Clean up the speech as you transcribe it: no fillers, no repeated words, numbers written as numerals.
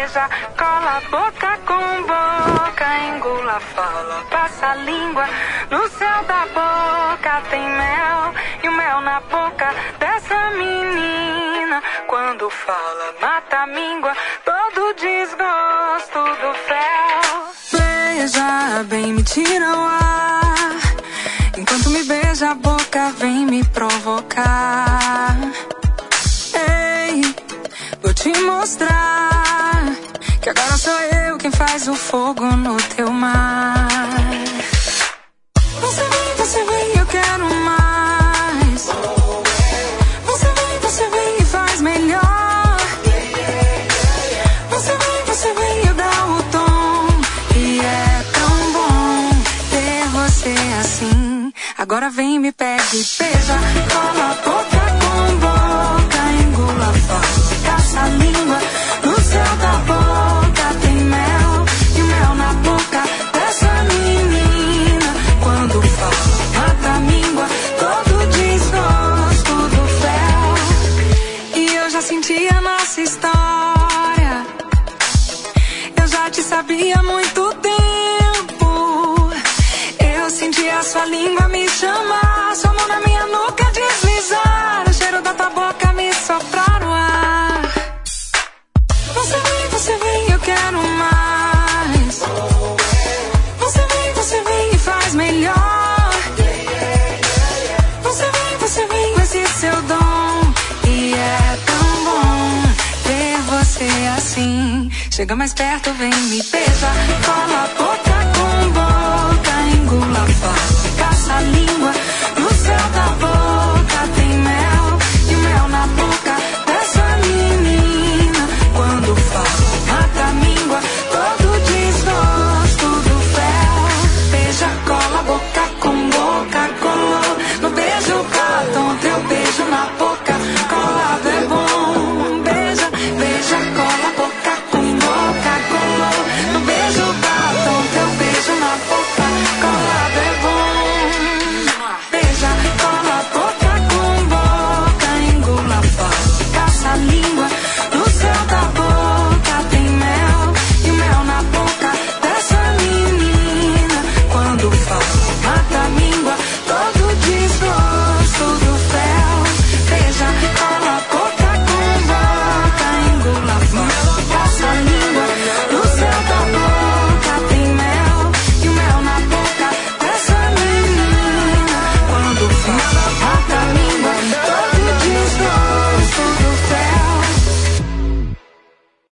beija, cola a boca com boca, engula, fala, passa a língua. No céu da boca tem mel, e o mel na boca dessa menina. Quando fala, mata a míngua, todo desgosto do fel. Beija bem, me tira o ar, enquanto me beija a boca, vem me provocar. Ei, vou te mostrar que agora sou eu quem faz o fogo no teu mar. Você vem, eu quero mais. Você vem e faz melhor. Você vem, eu dá o tom. E é tão bom ter você assim. Agora vem, me pega e beija, cola a boca com boca, engula, fala, caça a língua. No céu da boca tem mel, e o mel na boca dessa menina. Quando fala, mata a míngua, todo desgosto do fel. E eu já senti a nossa história, eu já te sabia há muito tempo. Eu senti a sua língua me chamar, sua mão na minha nuca deslizar, o cheiro da tua boca me soprar no ar. Você vem, eu quero mais. Você vem e faz melhor. Você vem com esse seu dom. E é tão bom ter você assim. Chega mais perto, vem me beija, cola a boca com boca, engula, fala, caça a língua. No céu da boca